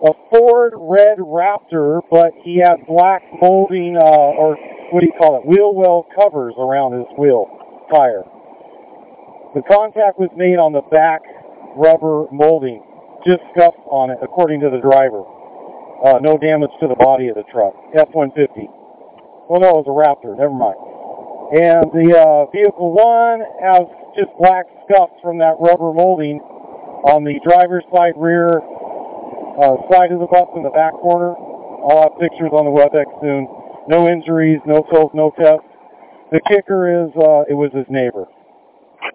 a Ford red Raptor, but he had black molding, or what do you call it, wheel well covers around his wheel tire. The contact was made on the back rubber molding, just scuffs on it, according to the driver. No damage to the body of the truck. F-150. Well, no, it was a Raptor. Never mind. And the vehicle 1 has just black scuffs from that rubber molding on the driver's side rear side of the bus in the back corner. I'll have pictures on the WebEx soon. No injuries, no tolls, no tests. The kicker is it was his neighbor.